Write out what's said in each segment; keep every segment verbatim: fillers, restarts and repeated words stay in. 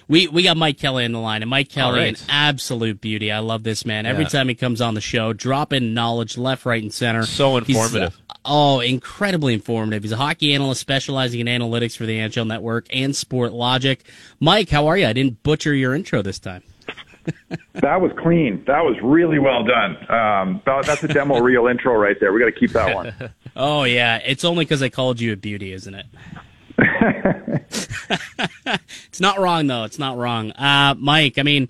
We we got Mike Kelly on the line, and Mike Kelly, right. an absolute beauty. I love this man. Every Yeah. time he comes on the show, dropping knowledge left, right, and center. So He's, informative. uh, oh, incredibly informative. He's a hockey analyst specializing in analytics for the N H L Network and Sport Logic. Mike, how are you? I didn't butcher your intro this time. That was clean. That was really well done. Um, that, that's a demo reel intro right there. We got to keep that one. Oh, yeah. It's only because I called you a beauty, isn't it? It's not wrong, though. It's not wrong. Uh, Mike, I mean,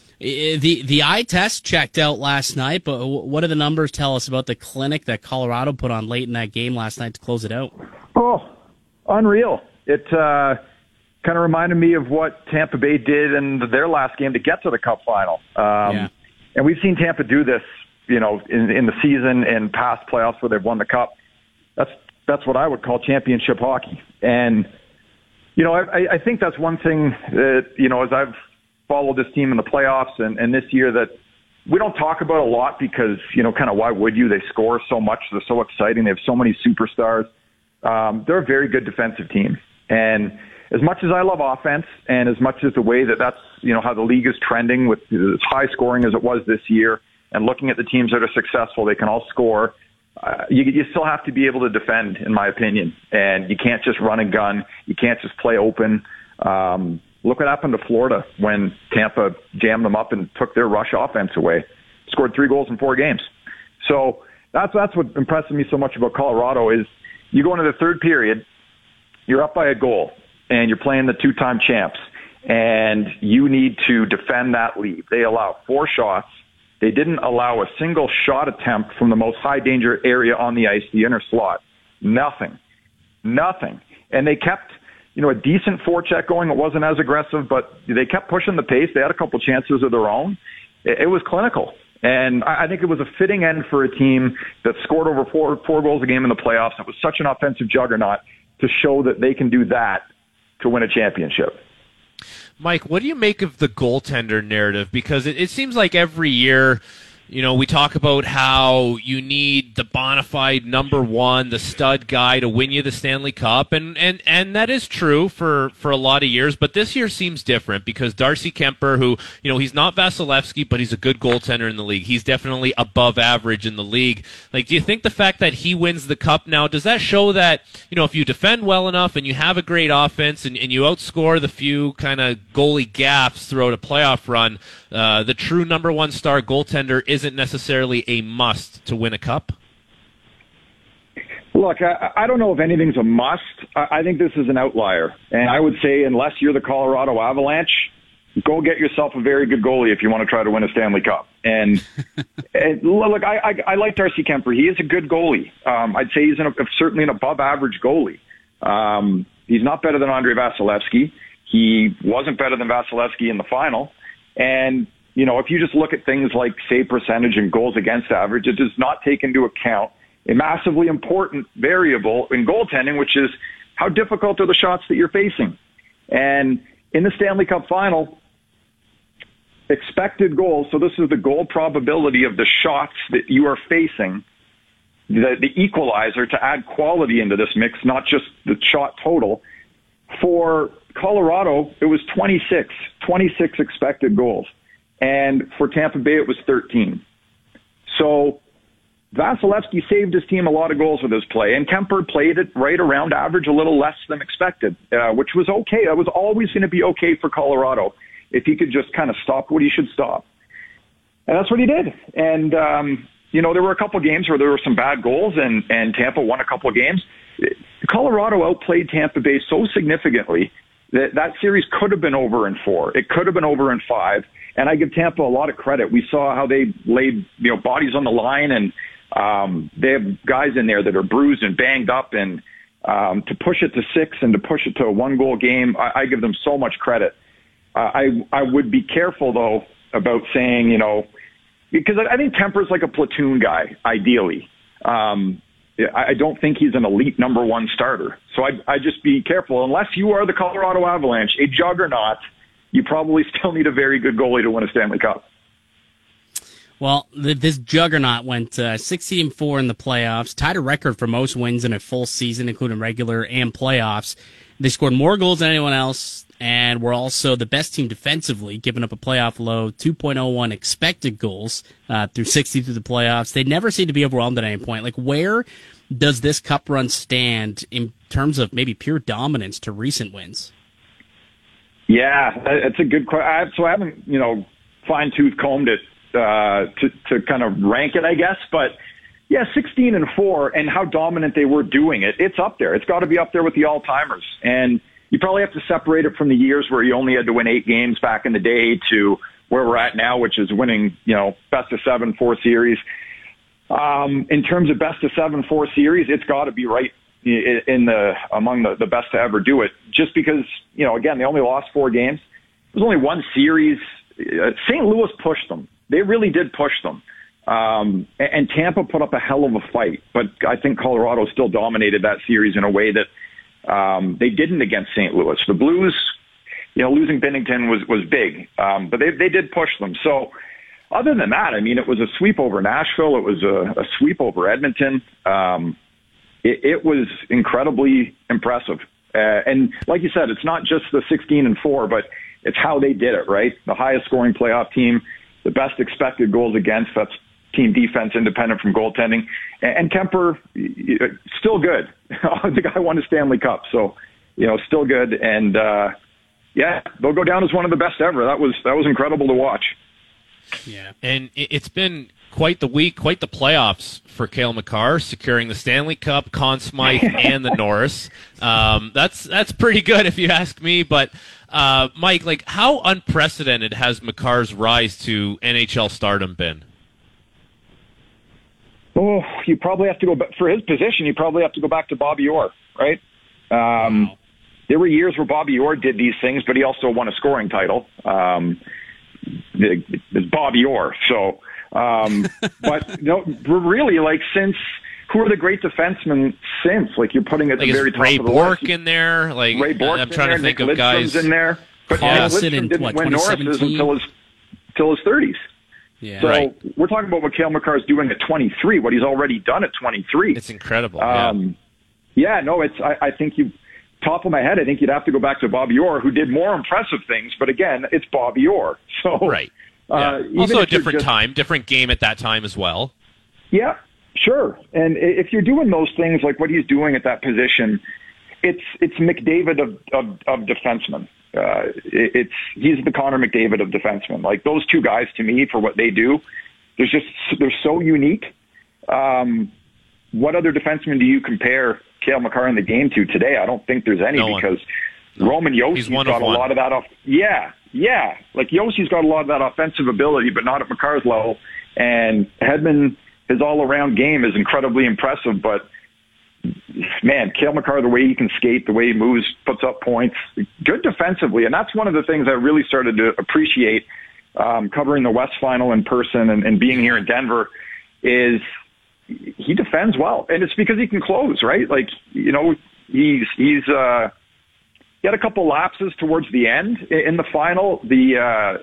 the the eye test checked out last night, but what do the numbers tell us about the clinic that Colorado put on late in that game last night to close it out? Oh, unreal. It uh, kind of reminded me of what Tampa Bay did in their last game to get to the Cup final. Um, Yeah. And we've seen Tampa do this, you know, in, in the season and past playoffs where they've won the Cup. That's that's what I would call championship hockey. And, you know, I, I think that's one thing that, you know, as I've followed this team in the playoffs and, and this year that we don't talk about a lot because, you know, kind of why would you? They score so much. They're so exciting. They have so many superstars. Um, they're a very good defensive team. And as much as I love offense and as much as the way that that's, you know, how the league is trending with as high scoring as it was this year and looking at the teams that are successful, they can all score. Uh, you, you still have to be able to defend, in my opinion. And you can't just run and gun. You can't just play open. Um, look what happened to Florida when Tampa jammed them up and took their rush offense away. Scored three goals in four games. So that's, that's what impresses me so much about Colorado is you go into the third period, you're up by a goal, and you're playing the two-time champs, and you need to defend that lead. They allow four shots. They didn't allow a single shot attempt from the most high-danger area on the ice, the inner slot. Nothing. Nothing. And they kept, you know, a decent forecheck going. It wasn't as aggressive, but they kept pushing the pace. They had a couple chances of their own. It, it was clinical. And I think it was a fitting end for a team that scored over four, four goals a game in the playoffs. It was such an offensive juggernaut to show that they can do that to win a championship. Mike, what do you make of the goaltender narrative? Because it, it seems like every year, you know, we talk about how you need the bona fide number one, the stud guy to win you the Stanley Cup, and and, and that is true for, for a lot of years, but this year seems different because Darcy Kemper, who, you know, he's not Vasilevsky, but he's a good goaltender in the league. He's definitely above average in the league. Like, do you think the fact that he wins the Cup now, does that show that, you know, if you defend well enough and you have a great offense and, and you outscore the few kind of goalie gaffes throughout a playoff run, uh, the true number one star goaltender isn't necessarily a must to win a cup? Look, I, I don't know if anything's a must. I, I think this is an outlier. And I would say unless you're the Colorado Avalanche, go get yourself a very good goalie if you want to try to win a Stanley Cup. And, and look, I, I, I like Darcy Kemper. He is a good goalie. Um, I'd say he's an, certainly an above-average goalie. Um, he's not better than Andrei Vasilevsky. He wasn't better than Vasilevsky in the final. And, you know, if you just look at things like save percentage and goals against average, it does not take into account a massively important variable in goaltending, which is how difficult are the shots that you're facing. And in the Stanley Cup final, expected goals, so this is the goal probability of the shots that you are facing, the, the equalizer to add quality into this mix, not just the shot total. For Colorado, it was twenty-six, twenty-six expected goals. And for Tampa Bay, it was thirteen. So Vasilevsky saved his team a lot of goals with his play, and Kemper played it right around average, a little less than expected, uh, which was okay. That was always going to be okay for Colorado if he could just kind of stop what he should stop. And that's what he did. And, um, you know, there were a couple games where there were some bad goals, and, and Tampa won a couple of games. Colorado outplayed Tampa Bay so significantly that that series could have been over in four. It could have been over in five. And I give Tampa a lot of credit. We saw how they laid, you know, bodies on the line, and um, they have guys in there that are bruised and banged up. And um, to push it to six and to push it to a one-goal game, I, I give them so much credit. Uh, I I would be careful though about saying, you know, because I, I think Kemper's like a platoon guy, ideally. Um, I don't think he's an elite number one starter. So I I just be careful. Unless you are the Colorado Avalanche, a juggernaut, you probably still need a very good goalie to win a Stanley Cup. Well, th- this juggernaut went uh, sixteen and four in the playoffs, tied a record for most wins in a full season, including regular and playoffs. They scored more goals than anyone else, and we're also the best team defensively, giving up a playoff low two point oh one expected goals uh, through sixty through the playoffs. They never seem to be overwhelmed at any point. Like, where does this cup run stand in terms of maybe pure dominance to recent wins? Yeah, it's a good question. So I haven't, you know, fine-tooth combed it uh, to, to kind of rank it, I guess. But, yeah, sixteen and four and how dominant they were doing it, it's up there. It's got to be up there with the all-timers. And you probably have to separate it from the years where you only had to win eight games back in the day to where we're at now, which is winning, you know, best of seven, four series. Um, in terms of best of seven, four series, it's got to be right in the among the, the best to ever do it. Just because, you know, again, they only lost four games. There's only one series. Uh, Saint Louis pushed them. They really did push them. Um, and, and Tampa put up a hell of a fight, but I think Colorado still dominated that series in a way that um, they didn't against Saint Louis. The Blues, you know, losing Binnington was was big, um, but they they did push them. So. Other than that, I mean, it was a sweep over Nashville. It was a, a sweep over Edmonton. Um, it, it was incredibly impressive. Uh, and like you said, it's not just the sixteen and four, but it's how they did it, right? The highest scoring playoff team, the best expected goals against, that's team defense independent from goaltending. And, and Kemper, still good. The guy won a Stanley Cup. So, you know, still good. And, uh, yeah, they'll go down as one of the best ever. That was, that was incredible to watch. Yeah, and it's been quite the week, quite the playoffs for Cale Makar, securing the Stanley Cup, Conn Smythe, and the Norris. Um, that's that's pretty good if you ask me. But uh, Mike, like, how unprecedented has Makar's rise to N H L stardom been? Oh, you probably have to go back for his position. You probably have to go back to Bobby Orr, right? Um, wow. There were years where Bobby Orr did these things, but he also won a scoring title. Um, It's Bobby Orr. So, um, but no, really, like, since who are the great defensemen since? Like, you're putting it at like the very top Ray of the Bork list. in there. Like, Ray Bork I'm trying there, to think Nick of Lidstrom's guys in there. But Carlson Lidstrom in, didn't what, win Norris's until his until his thirties. Yeah. So right. We're talking about what Cale Makar is doing at twenty-three. What he's already done at twenty-three. It's incredible. Um, yeah. yeah, no, it's. I, I think you. Top of my head, I think you'd have to go back to Bobby Orr, who did more impressive things. But again, it's Bobby Orr. So right. Uh, yeah. Also a different just, time, different game at that time as well. Yeah, sure. And if you're doing those things like what he's doing at that position, it's it's McDavid of of, of defensemen. Uh, it, it's he's the Connor McDavid of defensemen. Like, those two guys, to me, for what they do, there's just they're so unique. Um, what other defenseman do you compare Cale Makar in the game to today? I don't think there's any no because no. Roman Yossi's got a one. lot of that off. Yeah. Yeah, like Yossi's got a lot of that offensive ability, but not at Makar's level. And Hedman, his all-around game is incredibly impressive. But, man, Cale Makar, the way he can skate, the way he moves, puts up points, good defensively. And that's one of the things I really started to appreciate um, covering the West Final in person and, and being here in Denver is he defends well. And it's because he can close, right? Like, you know, he's he's uh, – he had a couple lapses towards the end in the final. The uh,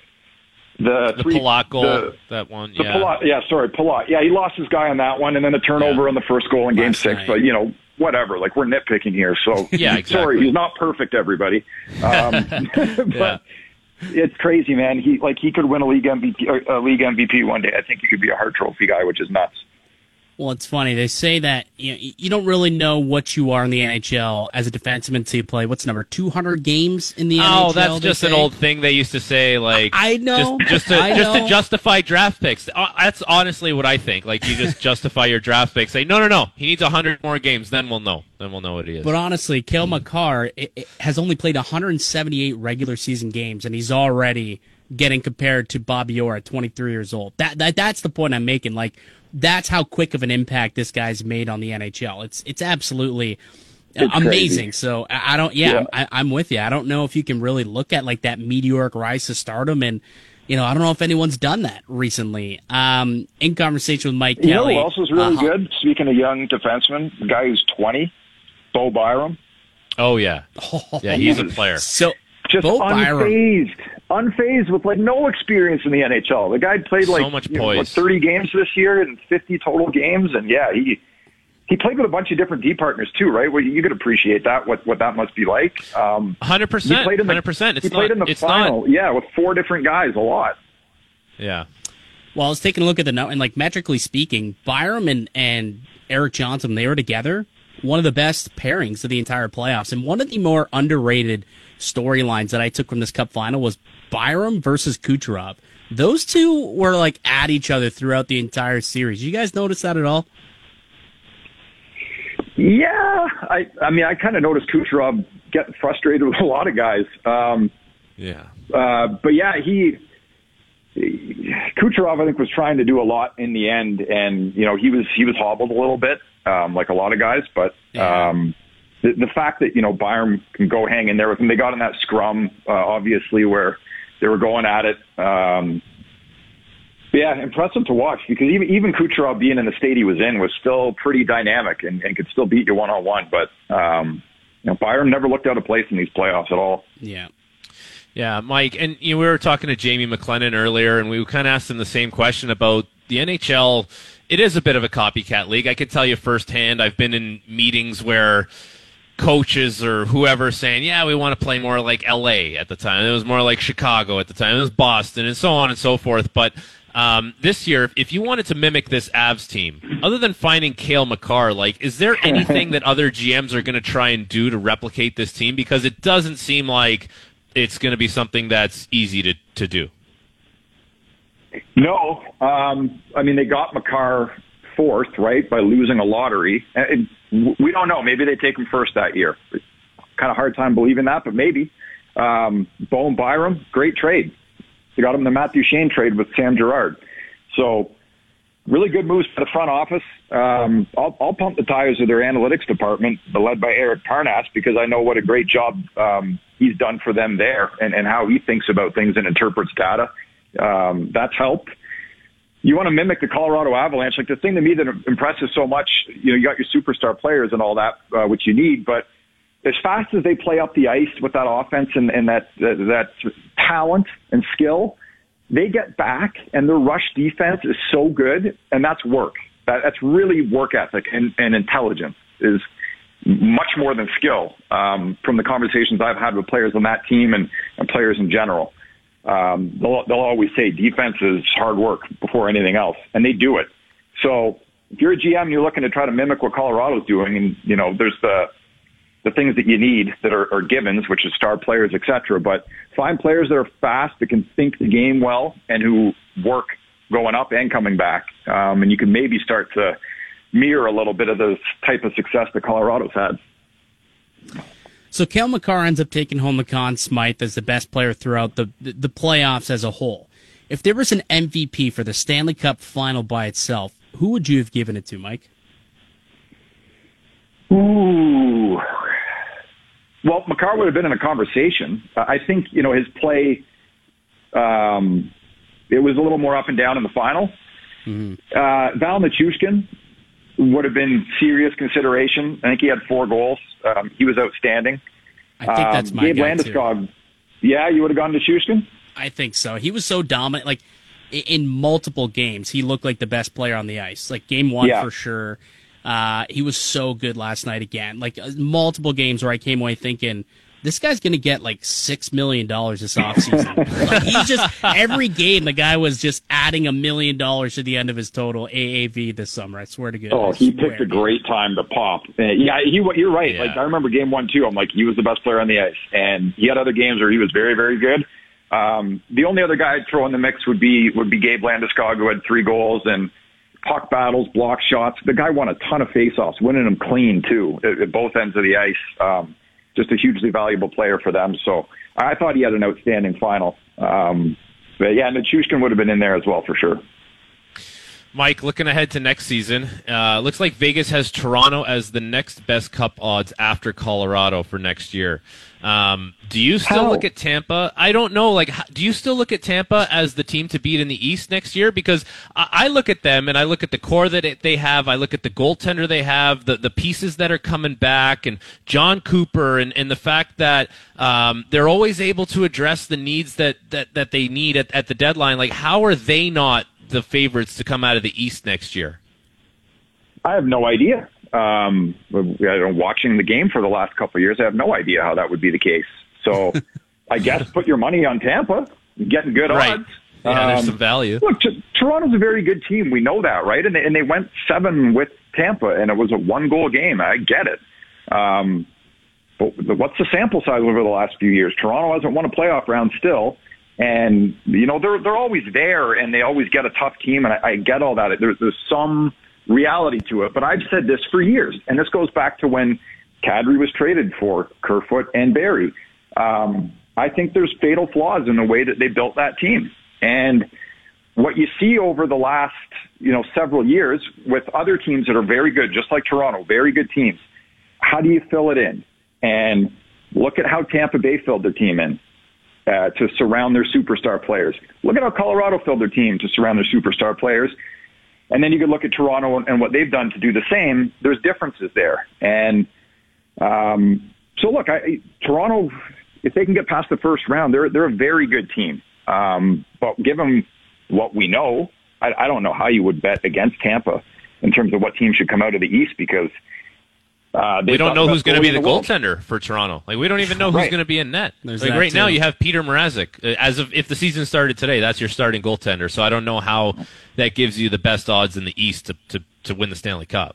the, the three, Palat goal, the, that one, the yeah. Palat, yeah, sorry, Palat. Yeah, he lost his guy on that one, and then a turnover yeah. on the first goal in Game Last Six. night. But you know, whatever. Like, we're nitpicking here, so yeah, exactly. Sorry, he's not perfect, everybody. Um, but yeah. it's crazy, man. He like he could win a league M V P, a league M V P one day. I think he could be a Hart Trophy guy, which is nuts. Well, it's funny. They say that you know, you don't really know what you are in the N H L as a defenseman until you play, what's number, two hundred games in the oh, N H L? Oh, that's just say? an old thing they used to say, like, I know. Just, just, to, I just know. to justify draft picks. Uh, That's honestly what I think. Like, you just justify your draft picks. Say, no, no, no, he needs one hundred more games, then we'll know. Then we'll know what he is. But honestly, Cale Makar it, it has only played one hundred seventy-eight regular season games, and he's already getting compared to Bobby Orr at twenty-three years old. That, that That's the point I'm making. Like, that's how quick of an impact this guy's made on the N H L. It's it's absolutely it's amazing. Crazy. So I don't, yeah, yeah. I, I'm with you. I don't know if you can really look at like that meteoric rise to stardom, and you know, I don't know if anyone's done that recently. Um, in conversation with Mike you Kelly, know who else is really uh-huh. good? Speaking of young defensemen, the guy who's twenty, Bo Byram. oh yeah, yeah, he's a player. So Just Bo Byram. unfazed, unfazed with like no experience in the N H L. The guy played So like much you know, what, poise. thirty games this year and fifty total games, and yeah, he he played with a bunch of different D partners too, right? Well, you could appreciate that, what what that must be like. Um, one hundred percent. He played in the, one hundred percent. It's he played not, in the it's final, not, yeah, with four different guys, a lot. Yeah. Well, I was taking a look at the note, and like metrically speaking, Byram and, and Eric Johnson, they were together, one of the best pairings of the entire playoffs. And one of the more underrated storylines that I took from this Cup final was Byram versus Kucherov. Those two were like at each other throughout the entire series. You guys notice that at all? Yeah, I I mean, I kind of noticed Kucherov getting frustrated with a lot of guys. Um, yeah. Uh, but yeah, he, Kucherov, I think, was trying to do a lot in the end, and you know, he was he was hobbled a little bit, um, like a lot of guys. But yeah. um, the, the fact that you know Byram can go hang in there with him, they got in that scrum, uh, obviously, where they were going at it. Um, Yeah, impressive to watch, because even even Kucherov being in the state he was in was still pretty dynamic and, and could still beat you one on one. But um, you know, Byram never looked out of place in these playoffs at all. Yeah, yeah, Mike, and you know, we were talking to Jamie McLennan earlier, and we kind of asked him the same question about the N H L. It is a bit of a copycat league. I can tell you firsthand. I've been in meetings where coaches or whoever saying, yeah, we want to play more like L A at the time. It was more like Chicago at the time. It was Boston, and so on and so forth. But Um, this year, if you wanted to mimic this Avs team, other than finding Cale Makar, like, is there anything that other G Ms are going to try and do to replicate this team? Because it doesn't seem like it's going to be something that's easy to, to do. No. Um, I mean, they got Makar fourth, right, by losing a lottery. And we don't know. Maybe they take him first that year. Kind of hard time believing that, but maybe. Um, Bo and Byram, great trade. They got him the Matthew Shane trade with Sam Girard. So really good moves for the front office. Um, I'll, I'll pump the tires of their analytics department, led by Eric Parnas, because I know what a great job um, he's done for them there, and, and how he thinks about things and interprets data. Um, that's helped. You want to mimic the Colorado Avalanche. Like, the thing to me that impresses so much, you know, you got your superstar players and all that, uh, which you need, but as fast as they play up the ice with that offense and, and that, that that talent and skill, they get back, and their rush defense is so good, and that's work. That, that's really work ethic and, and intelligence is much more than skill. Um, from the conversations I've had with players on that team and, and players in general, um, they'll, they'll always say defense is hard work before anything else, and they do it. So if you're a G M and you're looking to try to mimic what Colorado's doing, and you know, there's the the things that you need that are, are givens, which is star players, et cetera. But find players that are fast, that can think the game well, and who work going up and coming back. Um, and you can maybe start to mirror a little bit of the type of success that Colorado's had. So Cale Makar ends up taking home the Conn Smythe as the best player throughout the, the playoffs as a whole. If there was an M V P for the Stanley Cup final by itself, who would you have given it to, Mike? Ooh. Well, Makar would have been in a conversation. Uh, I think, you know, his play, um, it was a little more up and down in the final. Mm-hmm. Uh, Val Nichushkin would have been serious consideration. I think he had four goals. Um, he was outstanding. I think that's my um, Gabe guy, Landeskog, too. Yeah, you would have gone to Nichushkin? I think so. He was so dominant. Like, in multiple games, he looked like the best player on the ice. Like, game one yeah. for sure. Uh, he was so good last night again. Like, uh, multiple games where I came away thinking, this guy's going to get like six million dollars this offseason. Like, he's just, every game, the guy was just adding a million dollars to the end of his total A A V this summer. I swear to goodness. Oh, he picked a great time to pop. Uh, yeah, he, you're right. Yeah. Like, I remember game one, too. I'm like, he was the best player on the ice. And he had other games where he was very, very good. Um, the only other guy I'd throw in the mix would be, would be Gabe Landeskog, who had three goals and puck battles, block shots. The guy won a ton of faceoffs, winning them clean, too, at, at both ends of the ice. Um, just a hugely valuable player for them. So I thought he had an outstanding final. Um, but, yeah, Nichushkin would have been in there as well, for sure. Mike, looking ahead to next season, uh, looks like Vegas has Toronto as the next best Cup odds after Colorado for next year. Um, do you still How? look at Tampa? I don't know. Like, do you still look at Tampa as the team to beat in the East next year? Because I, I look at them and I look at the core that it, they have. I look at the goaltender they have, the the pieces that are coming back, and John Cooper, and, and the fact that um, they're always able to address the needs that, that, that they need at, at the deadline. Like, how are they not the favorites to come out of the East next year? I have no idea. Um, you know, watching the game for the last couple of years, I have no idea how that would be the case. So I guess put your money on Tampa, getting good right. odds. Yeah, there's um, some value. Look, t- Toronto's a very good team. We know that, right? And they, and they went seven with Tampa, and it was a one-goal game. I get it. Um, but what's the sample size over the last few years? Toronto hasn't won a playoff round still. And, you know, they're they're always there, and they always get a tough team, and I, I get all that. There's, there's some reality to it. But I've said this for years, and this goes back to when Kadri was traded for Kerfoot and Barrie. Um, I think there's fatal flaws in the way that they built that team. And what you see over the last, you know, several years with other teams that are very good, just like Toronto, very good teams, how do you fill it in? And look at how Tampa Bay filled their team in. Uh, to surround their superstar players. Look at how Colorado filled their team to surround their superstar players. And then you can look at Toronto and what they've done to do the same. There's differences there. And um, so, look, I, Toronto, if they can get past the first round, they're they're a very good team. Um, but given what we know, I, I don't know how you would bet against Tampa in terms of what team should come out of the East, because Uh, we don't know who's going to be the, the goaltender for Toronto. Like, we don't even know who's right. going to be in net. There's like right too. now, you have Peter Mrazek. As of if the season started today, that's your starting goaltender. So I don't know how that gives you the best odds in the East to to, to win the Stanley Cup.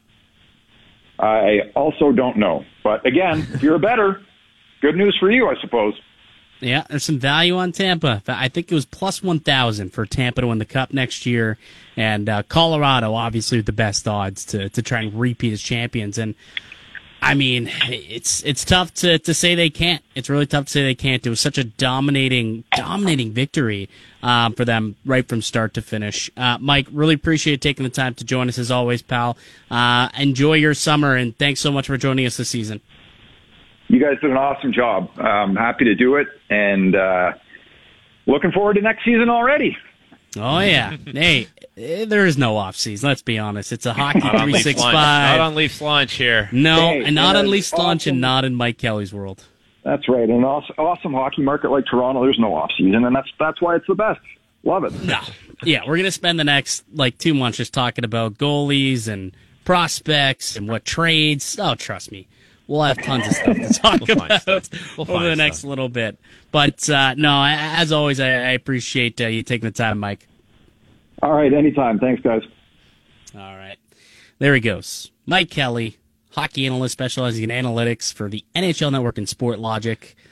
I also don't know. But again, if you're a bettor, good news for you, I suppose. Yeah, there's some value on Tampa. I think it was plus one thousand for Tampa to win the Cup next year. And uh, Colorado, obviously, with the best odds to, to try and repeat as champions. And I mean, it's it's tough to, to say they can't. It's really tough to say they can't. It was such a dominating, dominating victory um, for them right from start to finish. Uh, Mike, really appreciate taking the time to join us as always, pal. Uh, enjoy your summer, and thanks so much for joining us this season. You guys did an awesome job. I'm happy to do it, and uh, looking forward to next season already. Oh, yeah. Hey, there is no off season. Let's be honest. It's a hockey three sixty-five. Not on Leafs lunch here. No, hey, and not and on Leafs awesome. lunch, and not in Mike Kelly's world. That's right. In an awesome, awesome hockey market like Toronto, there's no off season, and that's that's why it's the best. Love it. No. Yeah, we're gonna spend the next like two months just talking about goalies and prospects and what trades. Oh, trust me. We'll have tons of stuff to talk we'll about we'll over the next stuff. little bit. But, uh, no, as always, I, I appreciate uh, you taking the time, Mike. All right, anytime. Thanks, guys. All right. There he goes. Mike Kelly, hockey analyst specializing in analytics for the N H L Network and Sport Logic.